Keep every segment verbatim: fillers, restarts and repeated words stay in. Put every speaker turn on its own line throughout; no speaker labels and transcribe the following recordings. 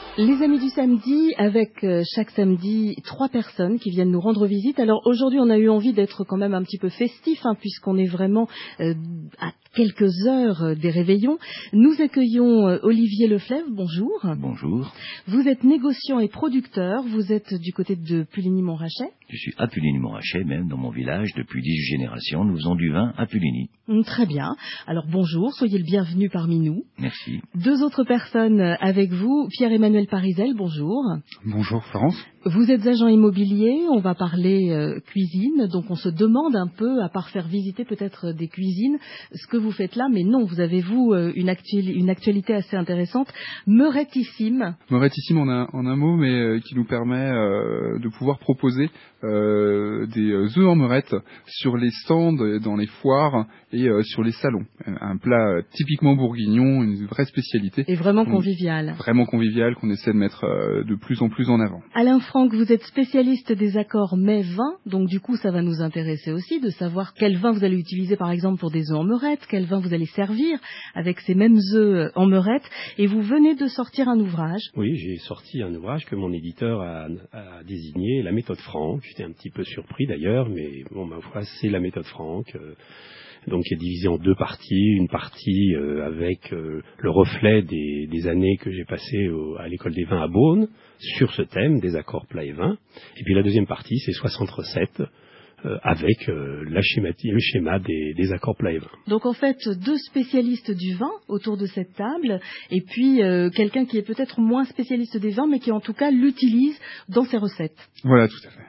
Les amis du samedi, avec euh, chaque samedi trois personnes qui viennent nous rendre visite. Alors aujourd'hui, on a eu envie d'être quand même un petit peu festif, hein, puisqu'on est vraiment euh, à quelques heures euh, des réveillons. Nous accueillons euh, Olivier Leflèvre, bonjour.
Bonjour.
Vous êtes négociant et producteur, vous êtes du côté de Puligny-Montrachet.
Je suis à Puligny-Montrachet, même dans mon village, depuis dix générations. Nous faisons du vin à Puligny.
Hum, Très bien. Alors bonjour, soyez le bienvenu parmi nous.
Merci.
Deux autres personnes avec vous, Pierre-Emmanuel Parizel, bonjour.
Bonjour Florence.
Vous êtes agent immobilier, on va parler euh, cuisine, donc on se demande un peu, à part faire visiter peut-être des cuisines, ce que vous faites là, mais non, vous avez vous euh, une, actuali- une actualité assez intéressante, Meurettissime.
Meurettissime en un, en un mot, mais euh, qui nous permet euh, de pouvoir proposer euh, des œufs en meurette sur les stands, dans les foires et euh, sur les salons. Un plat euh, typiquement bourguignon, une vraie spécialité.
Et vraiment
qu'on,
convivial.
Vraiment convivial, qu'on essaie de mettre euh, de plus en plus en avant.
Alain Franck, vous êtes spécialiste des accords mets-vin, donc du coup ça va nous intéresser aussi de savoir quel vin vous allez utiliser par exemple pour des œufs en meurette, quel vin vous allez servir avec ces mêmes œufs en meurette, et vous venez de sortir un ouvrage.
Oui, j'ai sorti un ouvrage que mon éditeur a, a désigné La méthode Franck. J'étais un petit peu surpris d'ailleurs, mais bon, ma foi, c'est La méthode Franck. Euh, donc qui est divisé en deux parties, une partie euh, avec euh, le reflet des, des années que j'ai passées au, à l'école des vins à Beaune, sur ce thème des accords plats et vins, et puis la deuxième partie c'est soixante recettes, euh, avec euh, la schémati- le schéma des, des accords plats et vins.
Donc en fait, deux spécialistes du vin autour de cette table, et puis euh, quelqu'un qui est peut-être moins spécialiste des vins, mais qui en tout cas l'utilise dans ses recettes.
Voilà, tout à fait.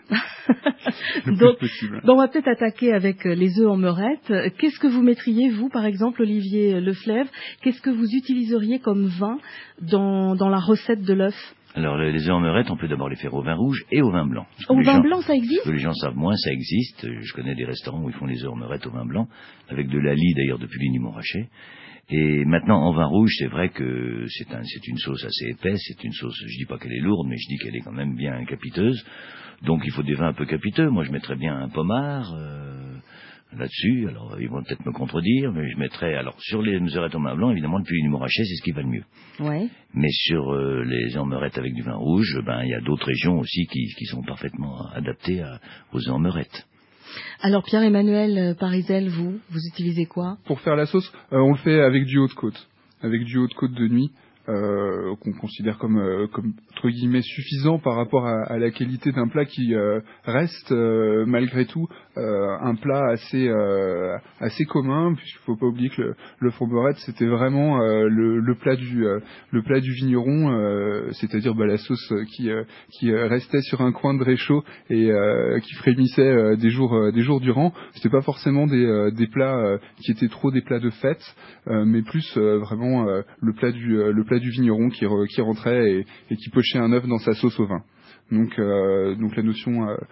Le
donc,
plus possible.
donc on va peut-être attaquer avec les œufs en meurette. Qu'est-ce que vous mettriez, vous, par exemple, Olivier Leflèvre, qu'est-ce que vous utiliseriez comme vin dans, dans la recette de l'œuf ?
Alors, les œufs en meurette, on peut d'abord les faire au vin rouge et au vin blanc.
Au
Les
vin
gens-
blanc, ça existe ?
Ce que les gens savent moins, ça existe. Je connais des restaurants où ils font les œufs en meurette au vin blanc, avec de l'ali d'ailleurs de Puligny-Montrachet. Et maintenant, en vin rouge, c'est vrai que c'est, un, c'est une sauce assez épaisse, c'est une sauce, je dis pas qu'elle est lourde, mais je dis qu'elle est quand même bien capiteuse. Donc il faut des vins un peu capiteux. Moi, je mettrais bien un pommard euh, là-dessus. Alors, ils vont peut-être me contredire, mais je mettrais... Alors, sur les meurettes en vin blanc, évidemment, le Puligny-Montrachet, c'est ce qui va le mieux.
Ouais.
Mais sur euh, les œufs en meurette avec du vin rouge, ben, il y a d'autres régions aussi qui, qui sont parfaitement adaptées à, aux œufs en meurette.
Alors Pierre-Emmanuel Parizel, vous, vous utilisez quoi ?
Pour faire la sauce, euh, on le fait avec du haut-de-côte, avec du haut-de-côte de nuit. Euh, qu'on considère comme, euh, comme entre guillemets suffisant par rapport à, à la qualité d'un plat qui euh, reste euh, malgré tout euh, un plat assez euh, assez commun, puisqu'il faut pas oublier que le, le fourmerette c'était vraiment euh, le, le plat du euh, le plat du vigneron, euh, c'est-à-dire bah, la sauce qui euh, qui restait sur un coin de réchaud et euh, qui frémissait euh, des jours euh, des jours durant. C'était pas forcément des euh, des plats euh, qui étaient trop des plats de fête, euh, mais plus euh, vraiment euh, le plat du euh, le plat du vigneron qui, re, qui rentrait et, et qui pochait un œuf dans sa sauce au vin. Donc, euh, donc la notion euh,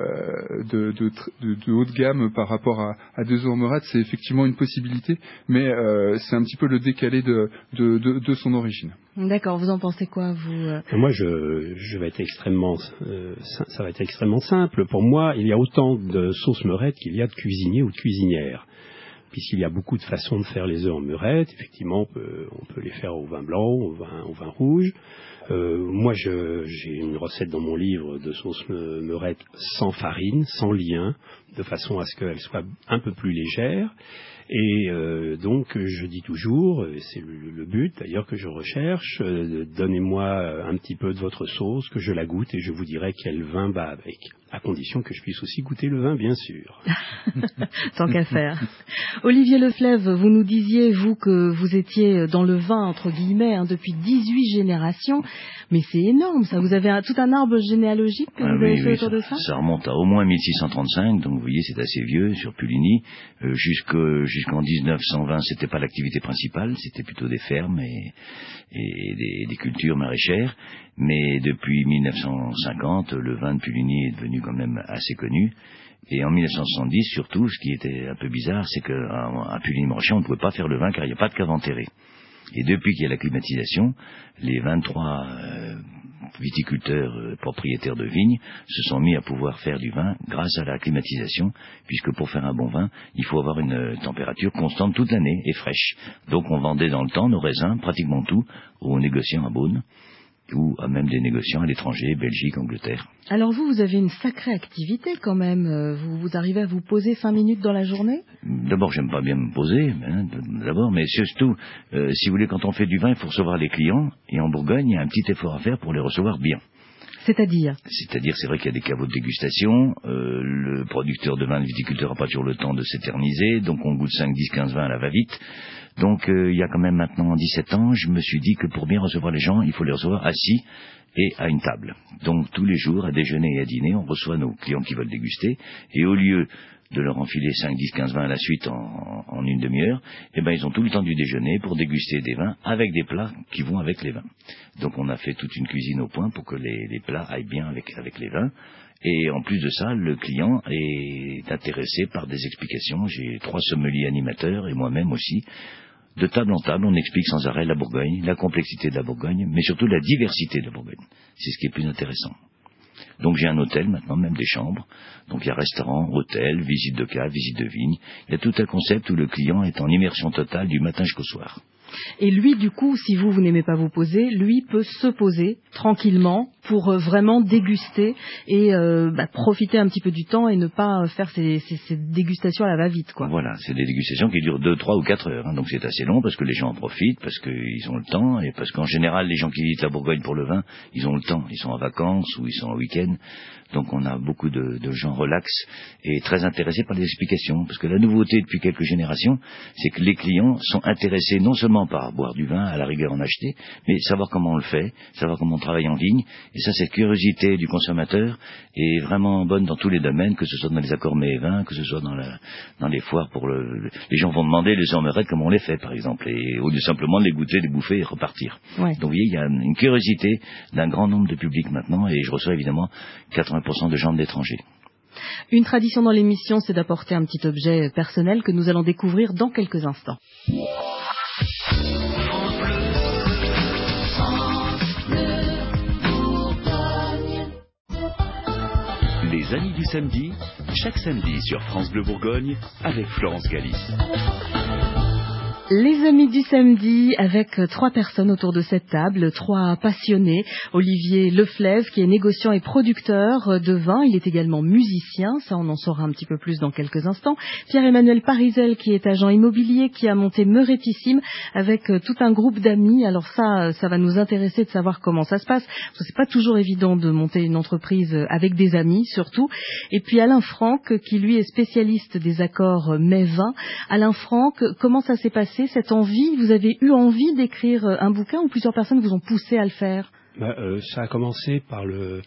de, de, de, de haut de gamme par rapport à, à deux œufs en meurette, c'est effectivement une possibilité, mais euh, c'est un petit peu le décalé de, de, de, de son origine.
D'accord, vous en pensez quoi, vous euh...
Moi, je, je vais être extrêmement, euh, ça va être extrêmement simple. Pour moi, il y a autant de sauces meurettes qu'il y a de cuisiniers ou de cuisinières. Puisqu'il y a beaucoup de façons de faire les œufs en meurette, effectivement, on peut, on peut les faire au vin blanc, au vin, au vin rouge. Euh, moi, je, j'ai une recette dans mon livre de sauce me, meurette sans farine, sans lien, de façon à ce qu'elle soit un peu plus légère. Et euh, donc, je dis toujours, et c'est le, le but d'ailleurs que je recherche, euh, donnez-moi un petit peu de votre sauce, que je la goûte et je vous dirai quel vin va avec. À condition que je puisse aussi goûter le vin, bien sûr.
Tant qu'à faire. Olivier Leflèvre, vous nous disiez, vous, que vous étiez dans le vin, entre guillemets, hein, depuis dix-huit générations. Mais c'est énorme, ça. Vous avez un, tout un arbre généalogique que
Ah,
vous avez
oui,
fait
oui,
autour
ça,
de ça
ça remonte à au moins mille six cent trente-cinq, donc vous voyez, c'est assez vieux, sur Puligny. Euh, jusque, jusqu'en dix-neuf cent vingt, c'était pas l'activité principale, c'était plutôt des fermes et, et des, des cultures maraîchères. Mais depuis mille neuf cent cinquante, le vin de Puligny est devenu quand même assez connu. Et en mille neuf cent soixante-dix, surtout, ce qui était un peu bizarre, c'est qu'à Puligny-Montrachet, on ne pouvait pas faire le vin car il n'y a pas de cave enterrée. Et depuis qu'il y a la climatisation, les vingt-trois euh, viticulteurs euh, propriétaires de vignes se sont mis à pouvoir faire du vin grâce à la climatisation, puisque pour faire un bon vin, il faut avoir une euh, température constante toute l'année et fraîche. Donc on vendait dans le temps nos raisins, pratiquement tout, aux négociants à Beaune. ou à même des négociants à l'étranger, Belgique, Angleterre.
Alors vous, vous avez une sacrée activité quand même. Vous, vous arrivez à vous poser cinq minutes dans la journée?
D'abord, j'aime pas bien me poser, hein, d'abord, mais surtout, euh, si vous voulez, quand on fait du vin, il faut recevoir les clients, et en Bourgogne, il y a un petit effort à faire pour les recevoir bien.
C'est-à-dire
C'est-à-dire, c'est vrai qu'il y a des caveaux de dégustation, euh, le producteur de vin, le viticulteur n'a pas toujours le temps de s'éterniser, donc on goûte cinq, dix, quinze vins à la va-vite. Donc euh, il y a quand même maintenant dix-sept ans, je me suis dit que pour bien recevoir les gens, il faut les recevoir assis et à une table. Donc tous les jours, à déjeuner et à dîner, on reçoit nos clients qui veulent déguster, et au lieu de leur enfiler cinq, dix, quinze vins à la suite en, en une demi-heure, eh ben ils ont tout le temps du déjeuner pour déguster des vins avec des plats qui vont avec les vins. Donc on a fait toute une cuisine au point pour que les, les plats aillent bien avec, avec les vins. Et en plus de ça, le client est intéressé par des explications. J'ai trois sommeliers animateurs et moi-même aussi. De table en table, on explique sans arrêt la Bourgogne, la complexité de la Bourgogne, mais surtout la diversité de la Bourgogne. C'est ce qui est plus intéressant. Donc j'ai un hôtel maintenant, même des chambres. Donc il y a restaurant, hôtel, visite de cave, visite de vigne. Il y a tout un concept où le client est en immersion totale du matin jusqu'au soir.
Et lui, du coup, si vous, vous n'aimez pas vous poser, lui peut se poser tranquillement pour euh, vraiment déguster et euh, bah, profiter un petit peu du temps et ne pas faire ces, ces, ces dégustations à la va-vite, quoi.
Voilà, c'est des dégustations qui durent deux, trois ou quatre heures. Hein, donc c'est assez long parce que les gens en profitent, parce qu'ils ont le temps et parce qu'en général, les gens qui visitent la Bourgogne pour le vin, ils ont le temps. Ils sont en vacances ou ils sont en week-end. Donc on a beaucoup de, de gens relax et très intéressés par les explications. Parce que la nouveauté depuis quelques générations, c'est que les clients sont intéressés non seulement par boire du vin, à la rigueur en acheter, mais savoir comment on le fait, savoir comment on travaille en vigne. Et ça, cette curiosité du consommateur est vraiment bonne dans tous les domaines, que ce soit dans les accords mets et vins, que ce soit dans, la, dans les foires pour le, le... Les gens vont demander les ormerettes comment on les fait, par exemple, et au lieu simplement de les goûter, les bouffer et repartir.
Ouais.
Donc vous voyez, il y a une curiosité d'un grand nombre de publics maintenant, et je reçois évidemment quatre-vingts pour cent de gens de l'étranger.
Une tradition dans l'émission, c'est d'apporter un petit objet personnel que nous allons découvrir dans quelques instants.
Les Amis du Samedi, chaque samedi sur France Bleu Bourgogne, avec Florence Galis.
Les Amis du Samedi, avec trois personnes autour de cette table, trois passionnés. Olivier Leflève, qui est négociant et producteur de vin, il est également musicien, ça on en saura un petit peu plus dans quelques instants. Pierre-Emmanuel Parizel, qui est agent immobilier, qui a monté Meurettissime avec tout un groupe d'amis. Alors ça, ça va nous intéresser de savoir comment ça se passe, parce que c'est pas toujours évident de monter une entreprise avec des amis, surtout. Et puis Alain Franck, qui lui est spécialiste des accords mets-vins. Alain Franck, comment ça s'est passé, cette envie? Vous avez eu envie d'écrire un bouquin ou plusieurs personnes vous ont poussé à le faire?
Bah, euh, ça a commencé par le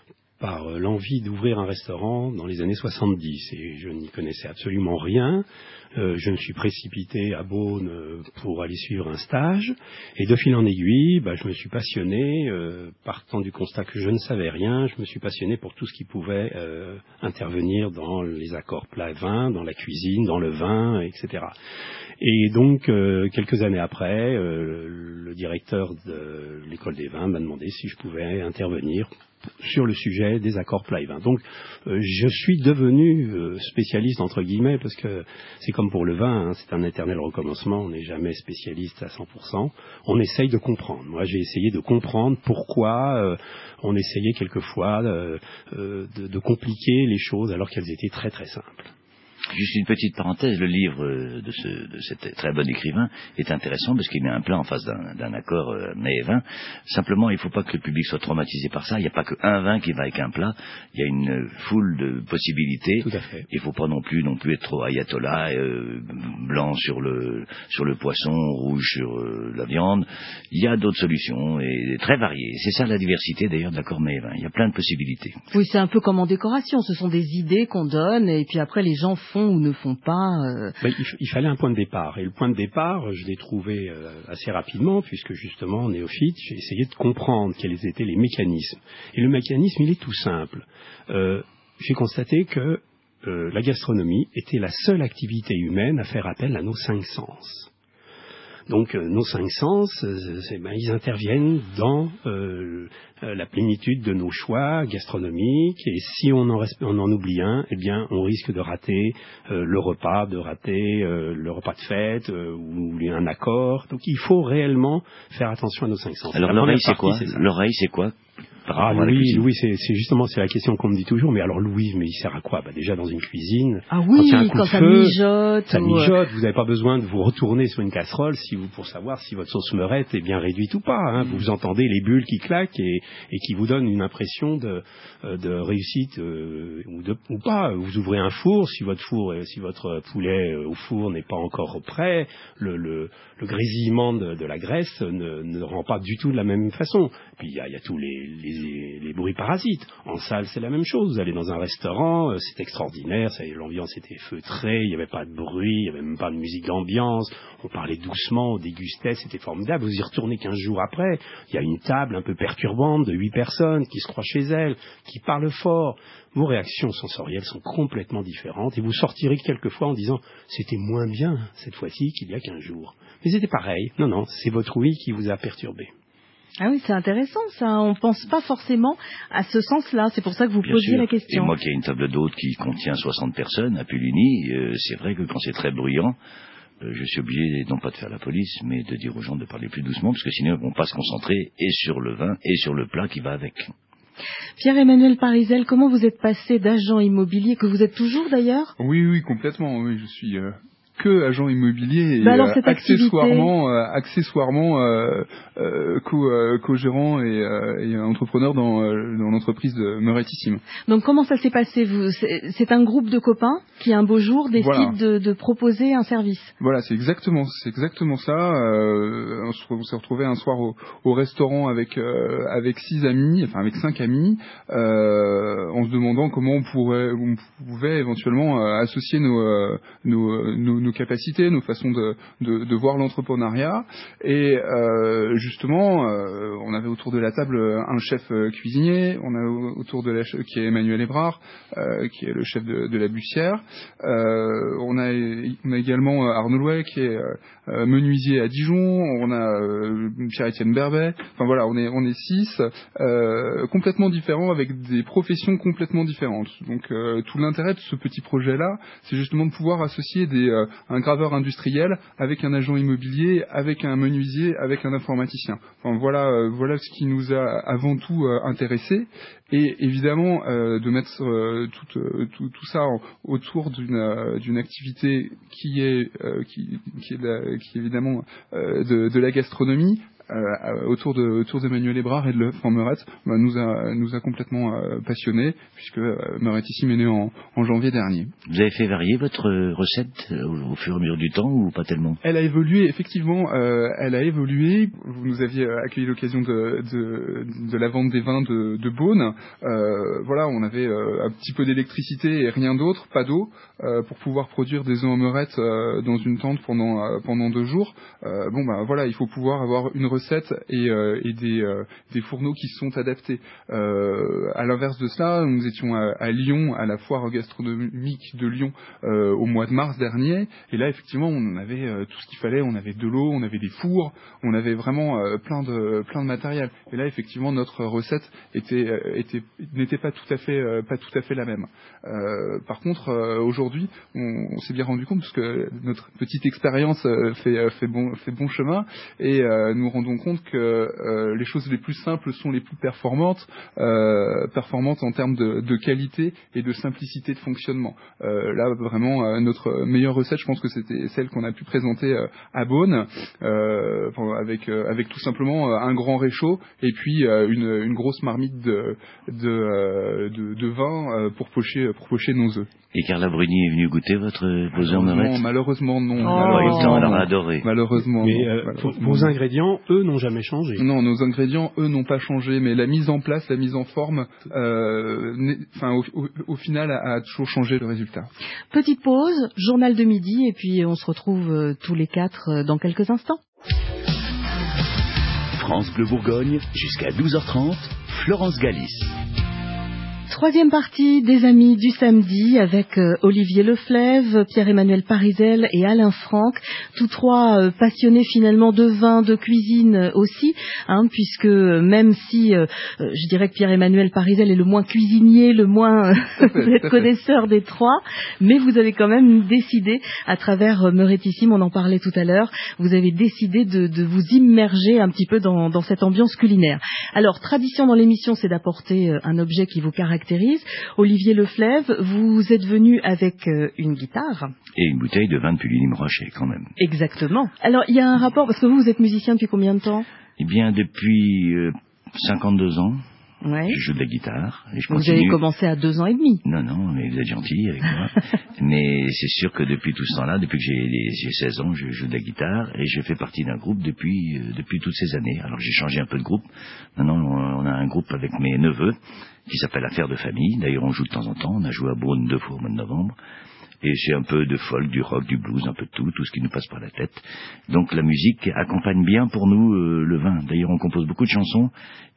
par euh, l'envie d'ouvrir un restaurant dans les années soixante-dix et je n'y connaissais absolument rien. Euh, je me suis précipité à Beaune euh, pour aller suivre un stage et de fil en aiguille, bah, je me suis passionné, euh, partant du constat que je ne savais rien, je me suis passionné pour tout ce qui pouvait euh, intervenir dans les accords plats et vins, dans la cuisine, dans le vin, et cetera. Et donc, euh, quelques années après, euh, le directeur de l'école des vins m'a demandé si je pouvais intervenir sur le sujet des accords plats et vins. Donc, euh, je suis devenu euh, spécialiste, entre guillemets, parce que c'est comme pour le vin, hein, c'est un éternel recommencement, on n'est jamais spécialiste à cent pour cent. On essaye de comprendre. Moi, j'ai essayé de comprendre pourquoi euh, on essayait quelquefois euh, euh, de, de compliquer les choses alors qu'elles étaient très très simples.
Juste une petite parenthèse, le livre de, ce, de cet très bon écrivain est intéressant parce qu'il met un plat en face d'un, d'un accord euh, mets et vin. Simplement, il ne faut pas que le public soit traumatisé par ça. Il n'y a pas qu'un vin qui va avec un plat. Il y a une foule de possibilités.
Tout à fait.
Il ne faut pas non plus non plus être trop ayatollah, euh, blanc sur le sur le poisson, rouge sur euh, la viande. Il y a d'autres solutions et très variées. C'est ça la diversité d'ailleurs de l'accord mets et vin. Il y a plein de possibilités.
Oui, c'est un peu comme en décoration. Ce sont des idées qu'on donne et puis après les gens font ou ne font pas. Euh...
Ben, il, il fallait un point de départ. Et le point de départ, je l'ai trouvé euh, assez rapidement, puisque justement, néophyte, j'ai essayé de comprendre quels étaient les mécanismes. Et le mécanisme, il est tout simple. Euh, j'ai constaté que euh, la gastronomie était la seule activité humaine à faire appel à nos cinq sens. Donc euh, nos cinq sens, euh, c'est, ben, ils interviennent dans euh, la plénitude de nos choix gastronomiques, et si on en, resp- on en oublie un, eh bien on risque de rater euh, le repas, de rater euh, le repas de fête euh, ou un accord. Donc il faut réellement faire attention à nos cinq sens.
Alors
La
l'oreille,
première
c'est quoi
partie, c'est ça.
L'oreille, c'est quoi par
Ah,
rapport à la
Louis,
cuisine?
Louis, c'est, c'est justement c'est la question qu'on me dit toujours. Mais alors Louis, mais il sert à quoi? Bah déjà dans une cuisine.
Ah
Quand il y a un
oui,
coup
quand
de
ça
feu,
mijote.
ça
ou, euh,
mijote. Vous n'avez pas besoin de vous retourner sur une casserole si vous pour savoir si votre sauce meurette est bien réduite ou pas. Hein. Vous entendez les bulles qui claquent et, et qui vous donnent une impression de, euh, de réussite euh, ou, de, ou pas. Vous ouvrez un four, si votre four, euh, si votre poulet euh, au four n'est pas encore prêt, le, le, le grésillement de, de la graisse ne, ne rend pas du tout de la même façon. Puis il y a, il y a tous les, les, les bruits parasites. En salle, c'est la même chose. Vous allez dans un restaurant, euh, c'est extraordinaire, ça, l'ambiance était feutrée, il n'y avait pas de bruit, il n'y avait même pas de musique d'ambiance, on parlait doucement, on dégustait, c'était formidable. Vous y retournez quinze jours après, il y a une table un peu perturbante de huit personnes qui se croient chez elles, qui parlent fort. Vos réactions sensorielles sont complètement différentes et vous sortirez quelquefois en disant « c'était moins bien cette fois-ci qu'il y a quinze jours ». Mais c'était pareil. Non, non, c'est votre ouïe qui vous a perturbé.
Ah oui, c'est intéressant ça. On pense pas forcément à ce sens-là. C'est pour ça que vous
Bien
posiez
sûr.
la question.
Et moi qui ai une table d'hôte qui contient soixante personnes à Puligny, euh, c'est vrai que quand c'est très bruyant, euh, je suis obligé non pas de faire la police, mais de dire aux gens de parler plus doucement, parce que sinon ils vont pas se concentrer et sur le vin et sur le plat qui va avec.
Pierre-Emmanuel Parizel, comment vous êtes passé d'agent immobilier, que vous êtes toujours d'ailleurs?
Oui, oui, complètement. Oui, je suis euh, que agent immobilier et
Bah alors,
euh,
cette
accessoirement, euh, accessoirement euh, euh, co, euh, co-gérant et, euh, et entrepreneur dans, euh, dans l'entreprise de Meurettissime.
Donc comment ça s'est passé vous, c'est, c'est un groupe de copains qui un beau jour décide
Voilà.
de, de proposer un service.
Voilà, c'est exactement, c'est exactement ça. Euh, on, se, on s'est retrouvé un soir au, au restaurant avec euh, avec six amis, enfin avec cinq amis, euh, en se demandant comment on pourrait, on pouvait éventuellement euh, associer nos, euh, nos, nos nos capacités, nos façons de de, de voir l'entrepreneuriat. Et euh, justement, euh, on avait autour de la table un chef cuisinier, on a autour de la qui est Emmanuel Hébrard, euh, qui est le chef de, de la Bussière. Euh, on a on a également Arnaud Louet qui est euh, menuisier à Dijon, on a euh, Pierre-Étienne Berbet. Enfin voilà, on est on est six euh, complètement différents avec des professions complètement différentes. Donc euh, tout l'intérêt de ce petit projet là, c'est justement de pouvoir associer des euh, un graveur industriel avec un agent immobilier, avec un menuisier, avec un informaticien. Enfin voilà euh, voilà ce qui nous a avant tout euh, intéressés. Et évidemment euh, de mettre euh, tout, euh, tout, tout ça en, autour d'une, euh, d'une activité qui est, euh, qui, qui, est la, qui est évidemment euh, de, de la gastronomie, euh, autour de autour d'Emmanuel Hébrard et de l'œuf en Meurette, bah, nous a nous a complètement euh, passionnés, puisque euh, Meurettissime est né en, en janvier dernier.
Vous avez fait varier votre recette au, au fur et à mesure du temps ou pas tellement?
Elle a évolué, effectivement, euh, elle a évolué. Vous nous aviez accueilli l'occasion de, de, de la vente des vins de, de Beaune. Euh, voilà, on avait euh, un petit peu d'électricité et rien d'autre, pas d'eau, euh, pour pouvoir produire des œufs en Meurette euh, dans une tente pendant euh, pendant deux jours. Euh, bon bah voilà, il faut pouvoir avoir une recette et, euh, et des, euh, des fourneaux qui sont adaptés. Euh, à l'inverse de cela, nous étions à, à Lyon, à la foire gastronomique de Lyon, euh, au mois de mars dernier, et là effectivement on avait euh, tout ce qu'il fallait, on avait de l'eau, on avait des fours, on avait vraiment euh, plein de plein de matériel. Et là effectivement notre recette était euh, était n'était pas tout à fait euh, pas tout à fait la même. Euh, par contre euh, aujourd'hui on, on s'est bien rendu compte, parce que notre petite expérience euh, fait fait bon fait bon chemin, et euh, nous rendons compte que euh, les choses les plus simples sont les plus performantes, euh, performantes en termes de, de qualité et de simplicité de fonctionnement. Euh, là vraiment euh, notre meilleure recette, je pense que c'était celle qu'on a pu présenter euh, à Beaune, euh, avec euh, avec tout simplement euh, un grand réchaud et puis euh, une, une grosse marmite de de, euh, de, de vin euh, pour pocher pour pocher nos œufs.
Et Carla Bruni est venue goûter votre vos œufs en Meurette?
Malheureusement non.
Oh.
Malheureusement,
Elle
non.
a adoré.
Malheureusement.
Mais
non.
euh,
Malheureusement,
vos
non.
ingrédients, eux, n'ont jamais changé.
Non, nos ingrédients, eux, n'ont pas changé, mais la mise en place, la mise en forme, euh, enfin, au, au, au final, a, a toujours changé le résultat.
Petite pause, journal de midi, et puis on se retrouve euh, tous les quatre euh, dans quelques instants.
France Bleu Bourgogne, jusqu'à douze heures trente, Florence Galis.
Troisième partie des Amis du samedi avec euh, Olivier Leflaive, Pierre-Emmanuel Parizel et Alain Franck, tous trois euh, passionnés finalement de vin, de cuisine euh, aussi, hein, puisque euh, même si euh, euh, je dirais que Pierre-Emmanuel Parizel est le moins cuisinier, le moins euh, connaisseur des trois, mais vous avez quand même décidé, à travers euh, Meurettissime, on en parlait tout à l'heure, vous avez décidé de, de vous immerger un petit peu dans, dans cette ambiance culinaire. Alors, tradition dans l'émission, c'est d'apporter euh, un objet qui vous caractérise. Olivier Leflaive, vous êtes venu avec euh, une guitare.
Et une bouteille de vin de Puligny-Rochet, quand même.
Exactement. Alors, il y a un rapport, parce que vous, vous êtes musicien depuis combien de temps?
Eh bien, depuis euh, cinquante-deux ans,
ouais.
je joue de la guitare. Et je
vous
continue.
avez commencé à deux ans et demi.
Non, non, mais vous êtes gentil avec moi. Mais c'est sûr que depuis tout ce temps-là, depuis que j'ai, j'ai seize ans, je joue de la guitare et je fais partie d'un groupe depuis, euh, depuis toutes ces années. Alors j'ai changé un peu de groupe. Maintenant, on a un groupe avec mes neveux qui s'appelle Affaires de famille. D'ailleurs, on joue de temps en temps. On a joué à Beaune deux fois au mois de novembre. Et c'est un peu de folk, du rock, du blues, un peu de tout, tout ce qui nous passe par la tête. Donc la musique accompagne bien pour nous euh, le vin. D'ailleurs, on compose beaucoup de chansons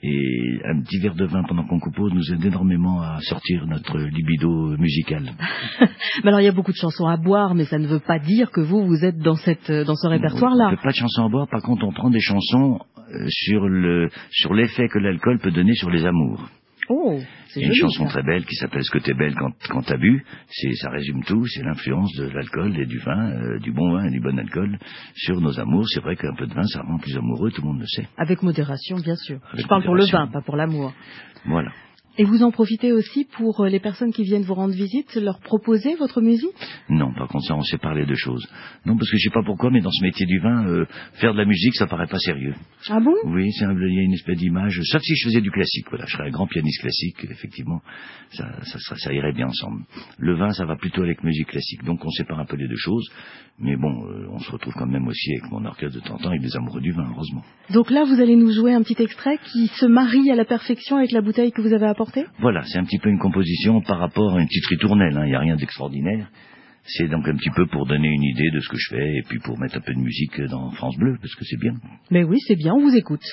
et un petit verre de vin pendant qu'on compose nous aide énormément à sortir notre libido musical.
Mais alors, il y a beaucoup de chansons à boire, mais ça ne veut pas dire que vous, vous êtes dans cette, dans ce répertoire-là.
On ne fait pas de chansons à boire. Par contre, on prend des chansons euh, sur le, sur l'effet que l'alcool peut donner sur les amours.
Oh, c'est
Il y a une
joli,
chanson
ça.
très belle qui s'appelle « Ce que t'es belle quand, quand t'as bu ». C'est, ça résume tout, c'est l'influence de l'alcool et du vin, euh, du bon vin et du bon alcool sur nos amours. C'est vrai qu'un peu de vin, ça rend plus amoureux, tout le monde le sait.
Avec modération, bien sûr.
Avec
Je parle
modération.
pour le vin, pas pour l'amour.
Voilà.
Et vous en profitez aussi pour les personnes qui viennent vous rendre visite, leur proposer votre musique?
Non, par contre, ça, on s'est parlé de choses. Non, parce que je sais pas pourquoi, mais dans ce métier du vin, euh, faire de la musique, ça paraît pas sérieux.
Ah bon?
Oui, c'est un, il y a une espèce d'image. Sauf si je faisais du classique, voilà. Je serais un grand pianiste classique, effectivement. Ça, ça, ça, ça irait bien ensemble. Le vin, ça va plutôt avec musique classique. Donc, on sépare un peu les deux choses. Mais bon, euh, on se retrouve quand même aussi avec mon orchestre de temps en temps, avec des amoureux du vin, heureusement.
Donc là, vous allez nous jouer un petit extrait qui se marie à la perfection avec la bouteille que vous avez apportée?
Voilà, c'est un petit peu une composition par rapport à une petite ritournelle, hein. Il n'y a rien d'extraordinaire. C'est donc un petit peu pour donner une idée de ce que je fais et puis pour mettre un peu de musique dans France Bleu, parce que c'est bien.
Mais oui, c'est bien, on vous écoute.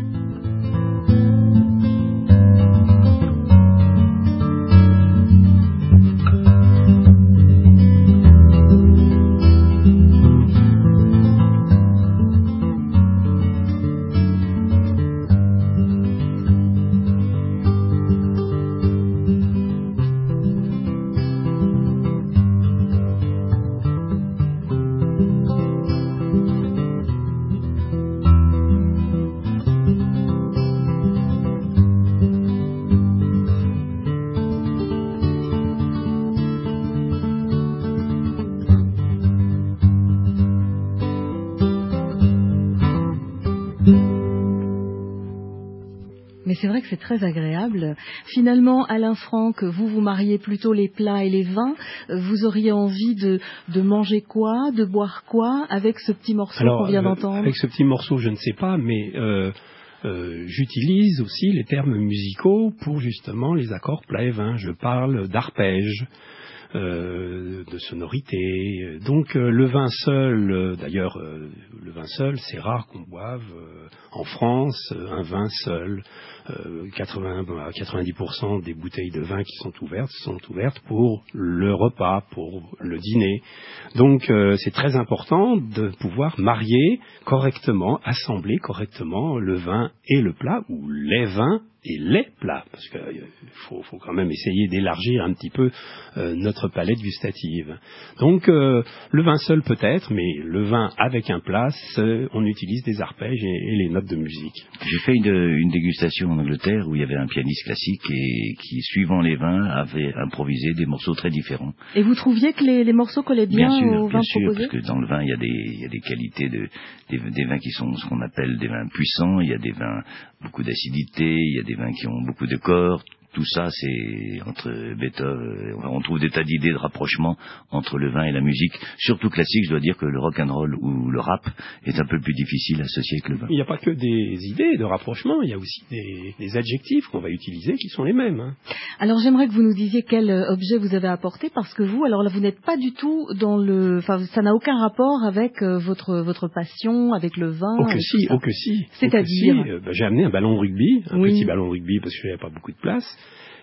Mais c'est vrai que c'est très agréable. Finalement, Alain Franck, vous vous mariez plutôt les plats et les vins. Vous auriez envie de, de manger quoi, de boire quoi avec ce petit morceau
Alors,
qu'on vient
euh,
d'entendre?
Avec ce petit morceau, je ne sais pas, mais euh, euh, j'utilise aussi les termes musicaux pour justement les accords plats et vins. Je parle d'arpège. Euh, de sonorité. Donc euh, le vin seul, euh, d'ailleurs euh, le vin seul, c'est rare qu'on boive euh, en France euh, un vin seul. Euh, quatre-vingts à quatre-vingt-dix pour cent des bouteilles de vin qui sont ouvertes sont ouvertes pour le repas, pour le dîner. Donc euh, c'est très important de pouvoir marier correctement, assembler correctement le vin et le plat, ou les vins et les plats, parce qu'il euh, faut, faut quand même essayer d'élargir un petit peu euh, notre palette gustative. Donc euh, le vin seul peut-être, mais le vin avec un plat, on utilise des arpèges et, et les notes de musique.
J'ai fait une, une dégustation en Angleterre où il y avait un pianiste classique et qui, suivant les vins, avait improvisé des morceaux très différents.
Et vous trouviez que les, les morceaux collaient bien,
bien sûr,
au vin
bien sûr,
proposé?
parce que dans le vin, il y a des, il y a des qualités, de, des, des vins qui sont ce qu'on appelle des vins puissants, il y a des vins beaucoup d'acidité, il y a des vins qui ont beaucoup de corps. Tout ça, c'est entre Beethoven, on trouve des tas d'idées de rapprochement entre le vin et la musique, surtout classique. Je dois dire que le rock and roll ou le rap est un peu plus difficile à associer avec le vin.
Il n'y a pas que des idées de rapprochement, il y a aussi des, des adjectifs qu'on va utiliser qui sont les mêmes. Hein.
Alors j'aimerais que vous nous disiez quel objet vous avez apporté, parce que vous, alors là, vous n'êtes pas du tout dans le, enfin, ça n'a aucun rapport avec euh, votre votre passion, avec le vin.
Oh que si, oh que si.
C'est-à-dire,
oh que si. Euh, bah, j'ai amené un ballon de rugby, un
oui.
petit ballon de rugby parce que j'avais pas beaucoup de place.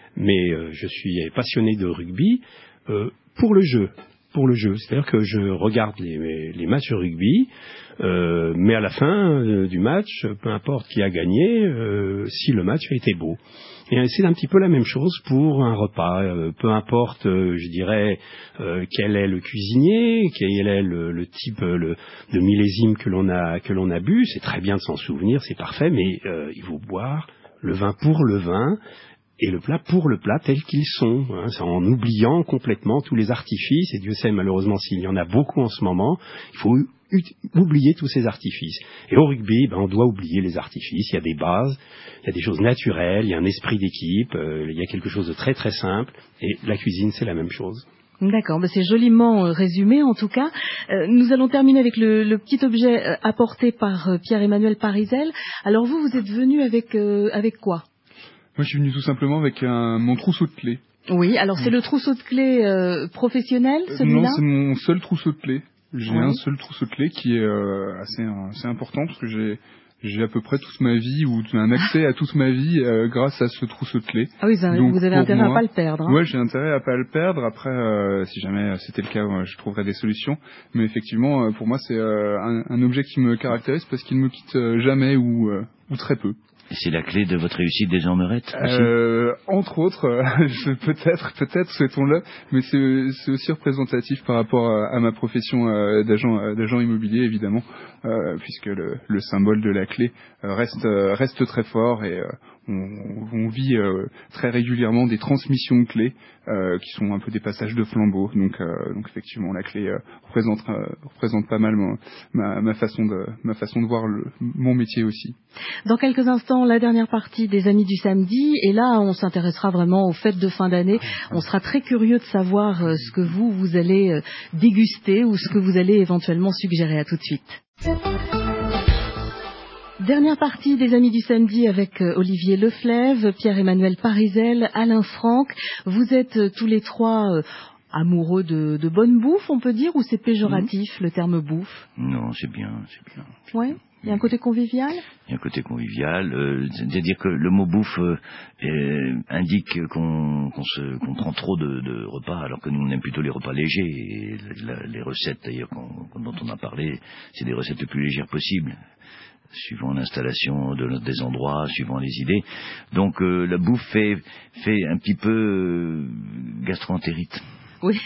mais euh, je suis passionné de rugby euh, pour le jeu. Pour le jeu, c'est-à-dire que je regarde les, les matchs de rugby, euh, mais à la fin euh, du match, peu importe qui a gagné, euh, si le match a été beau. Et c'est un petit peu la même chose pour un repas. Euh, peu importe, euh, je dirais, euh, quel est le cuisinier, quel est le, le type le, de millésime que l'on a que l'on a bu. C'est très bien de s'en souvenir, c'est parfait, mais euh, il faut boire le vin pour le vin. Et le plat pour le plat tel qu'ils sont, hein, en oubliant complètement tous les artifices, et Dieu sait malheureusement s'il y en a beaucoup en ce moment, il faut oublier tous ces artifices. Et au rugby, ben, on doit oublier les artifices, il y a des bases, il y a des choses naturelles, il y a un esprit d'équipe, euh, il y a quelque chose de très très simple, et la cuisine c'est la même chose.
D'accord, ben c'est joliment euh, résumé en tout cas. Euh, nous allons terminer avec le, le petit objet euh, apporté par euh, Pierre-Emmanuel Parisel. Alors vous, vous êtes venu avec, euh, avec quoi ?
Moi, je suis venu tout simplement avec un, mon trousseau de clés.
Oui, alors c'est le trousseau de clés euh, professionnel, celui-là ?
Non, c'est mon seul trousseau de clés. J'ai
oui.
un seul trousseau de clés qui est euh, assez, assez important parce que j'ai, j'ai à peu près toute ma vie ou un accès à toute ma vie euh, grâce à ce trousseau de clés.
Ah oui, ça,
Donc,
vous avez intérêt
moi,
à pas le perdre. Hein.
Ouais, j'ai intérêt à pas le perdre. Après, euh, si jamais c'était le cas, euh, je trouverai des solutions. Mais effectivement, euh, pour moi, c'est euh, un, un objet qui me caractérise parce qu'il ne me quitte euh, jamais ou, euh, ou très peu.
Et c'est la clé de votre réussite des Meurette aussi
euh, Entre autres, euh, je, peut-être, peut-être, souhaitons-le, mais c'est, c'est aussi représentatif par rapport à, à ma profession euh, d'agent, euh, d'agent immobilier, évidemment, euh, puisque le, le symbole de la clé euh, reste, euh, reste très fort et euh, on, on vit euh, très régulièrement des transmissions de clés euh, qui sont un peu des passages de flambeau. Donc, euh, donc effectivement, la clé euh, représente, euh, représente pas mal ma, ma, ma façon de, ma façon de voir le, mon métier aussi.
Dans quelques instants, la dernière partie des Amis du Samedi, et là, on s'intéressera vraiment aux fêtes de fin d'année. On sera très curieux de savoir euh, ce que vous, vous allez euh, déguster ou ce que vous allez éventuellement suggérer. À tout de suite. Dernière partie des Amis du Samedi avec euh, Olivier Leflève, Pierre-Emmanuel Parisel, Alain Franck. Vous êtes euh, tous les trois euh, amoureux de, de bonne bouffe, on peut dire, ou c'est péjoratif, mmh. le terme bouffe ?
Non, c'est bien, c'est bien.
Ouais. Il y a un côté convivial ?
Il y a un côté convivial, euh, c'est-à-dire que le mot bouffe euh, euh, indique qu'on, qu'on, se, qu'on prend trop de, de repas, alors que nous on aime plutôt les repas légers. Et la, les recettes d'ailleurs qu'on, dont on a parlé, c'est des recettes les plus légères possibles, suivant l'installation de, des endroits, suivant les idées. Donc euh, la bouffe fait, fait un petit peu euh, gastro-entérite.
Oui.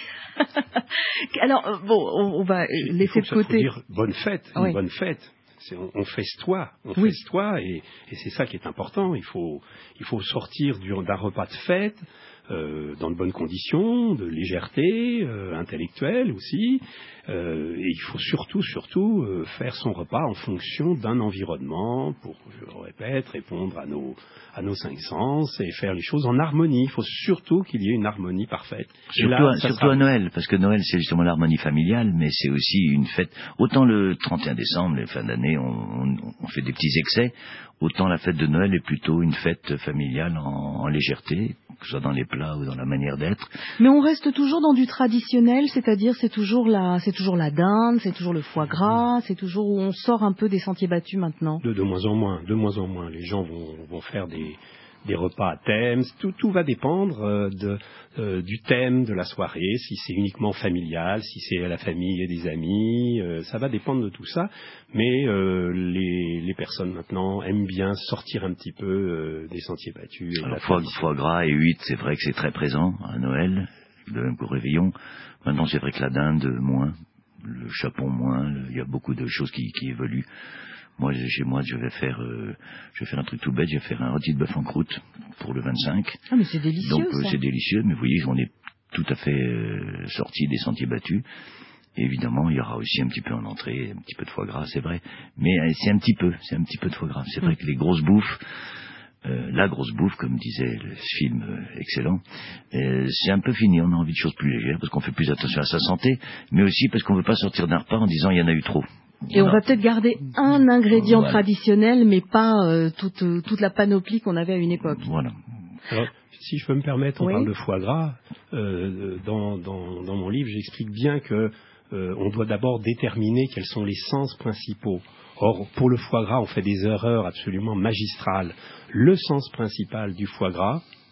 Alors, euh, bon, on, on va laisser de côté...
Il faut dire bonne fête, une oui. bonne fête. C'est, on, on festoie, on oui. festoie, et, et c'est ça qui est important. Il faut, il faut sortir du, d'un repas de fête euh, dans de bonnes conditions, de légèreté euh, intellectuelle aussi. Euh, et il faut surtout, surtout euh, faire son repas en fonction d'un environnement pour, je le répète, répondre à nos, à nos cinq sens et faire les choses en harmonie. Il faut surtout qu'il y ait une harmonie parfaite.
Surtout,
là,
à, surtout à Noël, parce que Noël c'est justement l'harmonie familiale, mais c'est aussi une fête. Autant le trente et un décembre, les fins d'année, on, on, on fait des petits excès, autant la fête de Noël est plutôt une fête familiale en, en légèreté, que ce soit dans les plats ou dans la manière d'être.
Mais on reste toujours dans du traditionnel, c'est-à-dire c'est toujours la, c'est toujours la dinde, c'est toujours le foie gras, c'est toujours où on sort un peu des sentiers battus maintenant.
De, de moins en moins, de moins en moins. Les gens vont, vont faire des, des repas à thème. Tout, tout va dépendre euh, de, euh, du thème de la soirée, si c'est uniquement familial, si c'est à la famille et des amis. Euh, ça va dépendre de tout ça. Mais euh, les, les personnes maintenant aiment bien sortir un petit peu euh, des sentiers battus. Et
Alors foie, foie gras et huîtres, c'est vrai que c'est très présent à Noël, de même qu'au réveillon. Maintenant, c'est vrai que la dinde, moins. Le chapon moins, il y a beaucoup de choses qui, qui évoluent. Moi, chez moi, je vais faire, euh, je vais faire un truc tout bête, je vais faire un rôti de bœuf en croûte pour le vingt-cinq.
Ah, mais c'est délicieux.
Donc, euh,
ça.
c'est délicieux, mais vous voyez, on est tout à fait euh, sorti des sentiers battus. Et évidemment, il y aura aussi un petit peu en entrée, un petit peu de foie gras, c'est vrai. Mais euh, c'est un petit peu, c'est un petit peu de foie gras. C'est vrai mmh. que les grosses bouffes, Euh, la grosse bouffe, comme disait le film euh, excellent, euh, c'est un peu fini. On a envie de choses plus légères parce qu'on fait plus attention à sa santé, mais aussi parce qu'on ne veut pas sortir d'un repas en disant il y en a eu trop.
Et voilà. On va peut-être garder un ingrédient voilà. traditionnel, mais pas euh, toute, toute la panoplie qu'on avait à une époque.
Voilà.
Alors, si je peux me permettre, on
oui.
parle de foie gras. Euh, dans, dans, dans mon livre, j'explique bien que euh, on doit d'abord déterminer quels sont les sens principaux. Or, pour le foie gras, on fait des erreurs absolument magistrales. Le sens principal du foie gras,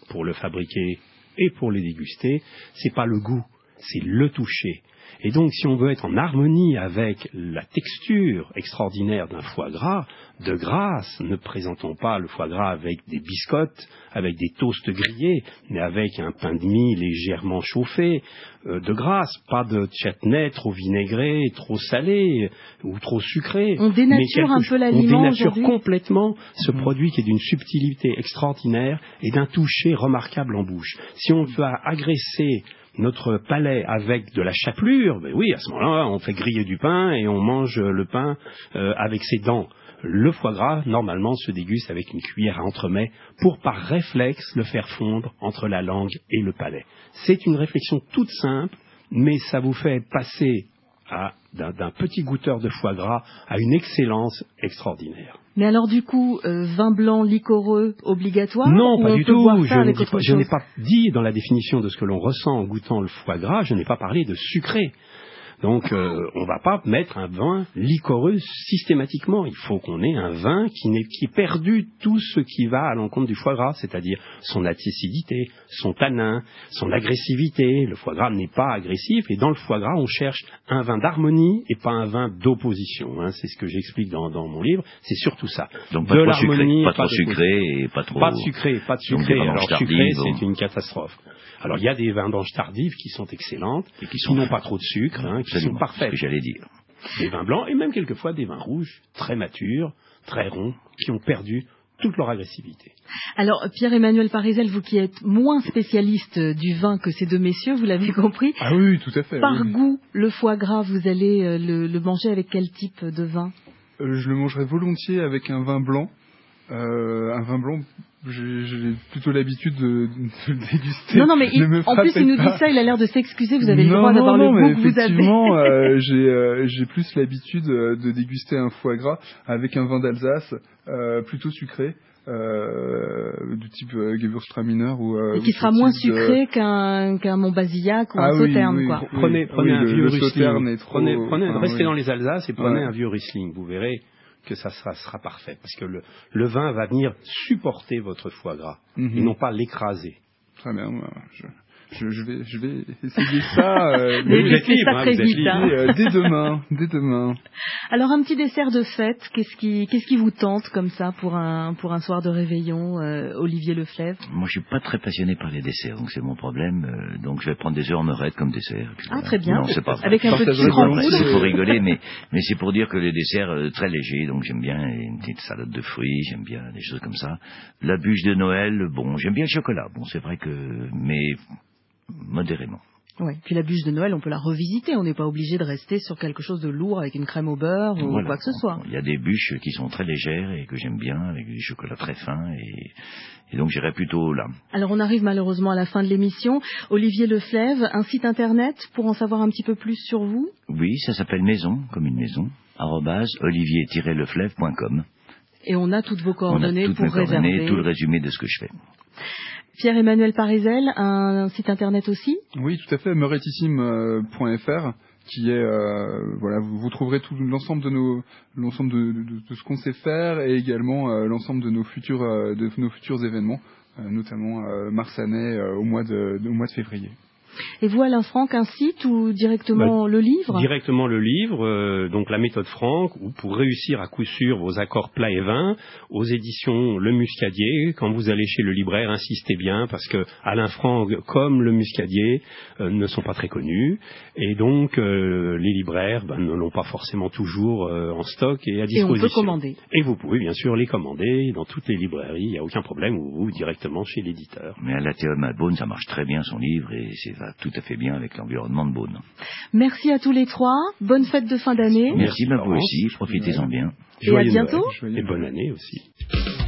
pour le fabriquer et pour le déguster, c'est pas le goût, c'est le toucher. Et donc, si on veut être en harmonie avec la texture extraordinaire d'un foie gras, de grâce, ne présentons pas le foie gras avec des biscottes, avec des toasts grillés, mais avec un pain de mie légèrement chauffé, euh, de grâce, pas de chutney trop vinaigré, trop salé ou trop sucré.
On dénature un peu l'aliment
On dénature
aujourd'hui.
complètement ce
Mmh.
produit qui est d'une subtilité extraordinaire et d'un toucher remarquable en bouche. Si on veut agresser notre palais avec de la chapelure, ben oui, à ce moment-là, on fait griller du pain et on mange le pain euh, avec ses dents. Le foie gras, normalement, se déguste avec une cuillère à entremets pour, par réflexe, le faire fondre entre la langue et le palais. C'est une réflexion toute simple, mais ça vous fait passer à, d'un, d'un petit goûteur de foie gras à une excellence extraordinaire.
Mais alors du coup, euh, vin blanc liquoreux obligatoire?
Non,
ou
pas
on
du
peut
tout.
boire ça
Je, ne
avec
dis
autre
pas- je
chose
n'ai pas dit dans la définition de ce que l'on ressent en goûtant le foie gras, je n'ai pas parlé de sucré. Donc, euh, on ne va pas mettre un vin liquoreux systématiquement. Il faut qu'on ait un vin qui n'ait qui ait perdu tout ce qui va à l'encontre du foie gras, c'est-à-dire son acidité, son tanin, son agressivité. Le foie gras n'est pas agressif, et dans le foie gras, on cherche un vin d'harmonie et pas un vin d'opposition. Hein. C'est ce que j'explique dans, dans mon livre. C'est surtout ça.
Donc pas
de
trop sucré,
l'harmonie,
pas trop
d'opposition.
sucré et pas trop...
Pas de sucré, pas de
Donc,
sucré.
des vendanges
Alors sucré,
tardives,
c'est
bon.
une catastrophe. Alors il y a des vendanges tardives qui sont excellentes,
Et qui
qui,
sont
n'ont
fins.
pas trop de sucre, hein, qui
Absolument,
sont parfaites.
c'est ce que j'allais dire.
Des vins blancs et même quelquefois des vins rouges, très matures, très ronds, qui ont perdu toute leur agressivité.
Alors, Pierre-Emmanuel Parizel, vous qui êtes moins spécialiste du vin que ces deux messieurs, vous l'avez compris.
Ah oui, tout à fait.
Par
oui.
goût, le foie gras, vous allez euh, le, le manger avec quel type de vin?
Euh, je le mangerais volontiers avec un vin blanc. Euh, un vin blanc, j'ai, j'ai plutôt l'habitude de, de le déguster.
Non, non, mais il-
Ne me
en plus, il nous
frappez
dit ça, il a l'air de s'excuser, vous avez le
Non,
droit
non,
d'avoir
non,
le
mais
goût que vous avez.
effectivement, euh, j'ai, euh, j'ai plus l'habitude euh, de déguster un foie gras avec un vin d'Alsace, euh, plutôt sucré, euh, du type euh, Gewürztraminer ou euh,
Et qui
ou
sera
ce
moins
type de-
sucré qu'un, qu'un Montbazillac ou un
Ah oui,
Sauterne,
oui,
quoi.
oui.
Prenez, prenez
oui,
un
le-
vieux
le Sauterne
Riesling.
est trop-
Prenez, prenez,
enfin,
restez
oui.
dans les Alsaces et prenez
Ouais.
un vieux Riesling. Vous verrez que ça sera, sera parfait. Parce que le, le vin va venir supporter votre foie gras
Mhm.
et non pas l'écraser.
Très bien, moi, je, je, je vais, je vais essayer ça. Euh,
Mais
vous
vous
êtes
faites
libre,
ça
hein,
très
vous êtes
vite,
libre.
hein.
Et, euh, dès demain, dès demain.
Alors, un petit dessert de fête, qu'est-ce qui, qu'est-ce qui vous tente comme ça pour un, pour un soir de réveillon, euh, Olivier Leflèvre?
Moi, je suis pas très passionné par les desserts, donc c'est mon problème. Euh, donc, je vais prendre des œufs en meurette comme dessert. et puis
Ah,
voilà.
très bien.
Non, c'est pas vrai.
Avec un peu de
Partagerai
sucre en
volontiers.
poudre.
C'est pour rigoler, mais, mais c'est pour dire que les desserts euh, très légers, donc j'aime bien une petite salade de fruits, j'aime bien des choses comme ça. La bûche de Noël, bon, j'aime bien le chocolat. Bon, c'est vrai que, mais modérément.
Ouais. Puis la bûche de Noël, on peut la revisiter. On n'est pas obligé de rester sur quelque chose de lourd avec une crème au beurre ou
Voilà.
quoi que ce soit.
Il y a des bûches qui sont très légères et que j'aime bien, avec du chocolat très fin, et, et donc j'irai plutôt là.
Alors on arrive malheureusement à la fin de l'émission. Olivier Leflèvre, un site internet pour en savoir un petit peu plus sur vous?
Oui, ça s'appelle Maison, comme une maison, arrobase olivier tiret leflèvre point com.
Et on a toutes vos
On a
coordonnées
toutes
pour
mes coordonnées,
réserver.
tout le résumé de ce que je fais.
Pierre-Emmanuel Parizel, un site internet aussi?
Oui, tout à fait, meurettissime point f r, qui est euh, voilà, vous, vous trouverez tout l'ensemble de nos l'ensemble de, de, de ce qu'on sait faire et également euh, l'ensemble de nos futurs euh, de nos futurs événements, euh, notamment euh, Marsanais euh, au mois de, de au mois de février.
Et vous, Alain Franck, un site ou directement le livre?
Directement le livre, euh, donc la méthode Franck, où pour réussir à coup sûr vos accords plats et vins, aux éditions Le Muscadier. Quand vous allez chez le libraire, insistez bien, parce que Alain Franck, comme Le Muscadier, euh, ne sont pas très connus, et donc euh, les libraires ben, ne l'ont pas forcément toujours euh, en stock et à
Et on
disposition.
peut commander.
Et vous pouvez bien sûr les commander dans toutes les librairies, il n'y a aucun problème, ou, ou directement chez l'éditeur.
Mais à l'Athéum à Beaune, ça marche très bien son livre et c'est va tout à fait bien avec l'environnement de Beaune.
Merci à tous les trois. Bonne fête de fin d'année.
Merci, ben vous
Laurence.
aussi, profitez-en bien.
Et à
Joyeux
bientôt.
Noël. Et bonne année aussi.